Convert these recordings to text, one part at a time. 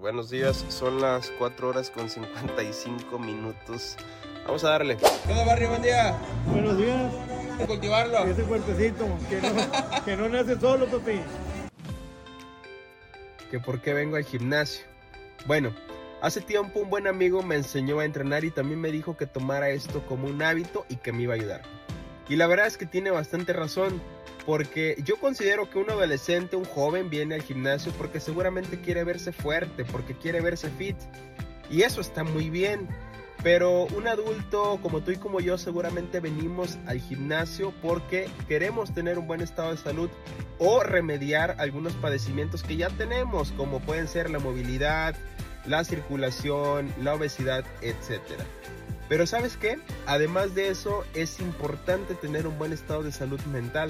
Buenos días, son las 4 horas con 55 minutos. Vamos a darle. ¿Qué onda, barrio? Buen día. Buenos días. Cultivarlo. Ese cuerpecito, que no nace solo, papi. ¿Que por qué vengo al gimnasio? Bueno, hace tiempo un buen amigo me enseñó a entrenar y también me dijo que tomara esto como un hábito y que me iba a ayudar. Y la verdad es que tiene bastante razón, porque yo considero que un adolescente, un joven, viene al gimnasio porque seguramente quiere verse fuerte, porque quiere verse fit. Y eso está muy bien. Pero un adulto como tú y como yo seguramente venimos al gimnasio porque queremos tener un buen estado de salud o remediar algunos padecimientos que ya tenemos, como pueden ser la movilidad, la circulación, la obesidad, etc. Pero ¿sabes qué? Además de eso, es importante tener un buen estado de salud mental.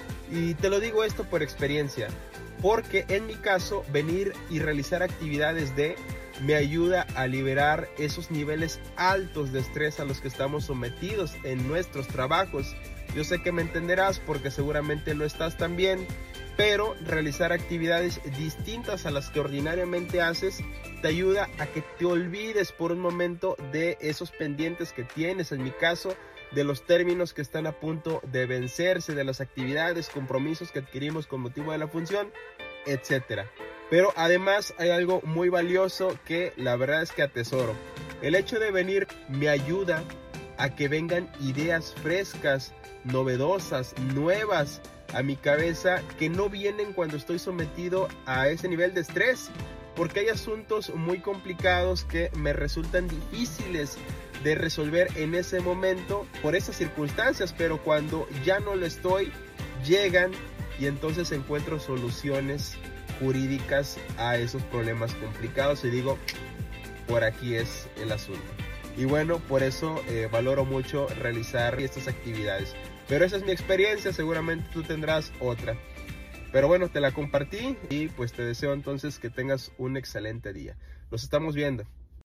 Y te lo digo esto por experiencia, porque en mi caso, venir y realizar actividades me ayuda a liberar esos niveles altos de estrés a los que estamos sometidos en nuestros trabajos. Yo sé que me entenderás porque seguramente lo estás también, pero realizar actividades distintas a las que ordinariamente haces te ayuda a que te olvides por un momento de esos pendientes que tienes, en mi caso, de los términos que están a punto de vencerse, de las actividades, compromisos que adquirimos con motivo de la función, etcétera. Pero además hay algo muy valioso que la verdad es que atesoro. El hecho de venir me ayuda a que vengan ideas frescas, novedosas, nuevas a mi cabeza que no vienen cuando estoy sometido a ese nivel de estrés. Porque hay asuntos muy complicados que me resultan difíciles de resolver en ese momento por esas circunstancias, pero cuando ya no lo estoy, llegan y entonces encuentro soluciones jurídicas a esos problemas complicados y digo, por aquí es el asunto. Y bueno, por eso valoro mucho realizar estas actividades. Pero esa es mi experiencia, seguramente tú tendrás otra. Pero bueno, te la compartí y pues te deseo entonces que tengas un excelente día. Nos estamos viendo.